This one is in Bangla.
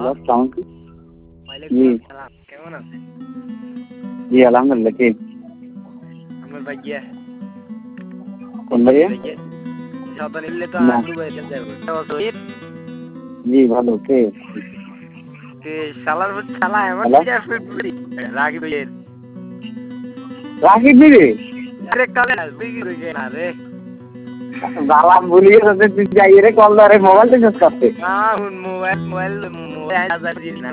আসসালামু আলাইকুম। ওয়ালাইকুম আসসালাম। কেমন আছেন? জি আলহামদুলিল্লাহ। কে? আমার ভাইয়া। কোন ভাইয়া? সদর নিলে তো না। দুবাই যাবো। জি ভালো। কে? শালার শালা এমন হ্যালো, রাগি ভাইয়ের রাকিব দিদি আরে কালে বিগি হয়ে না রে। বালাম ভুলিয়ে যাতে তুই যাই রে কল ধরে মোবাইল রিচার্জ করতে। Mobile mobile mobile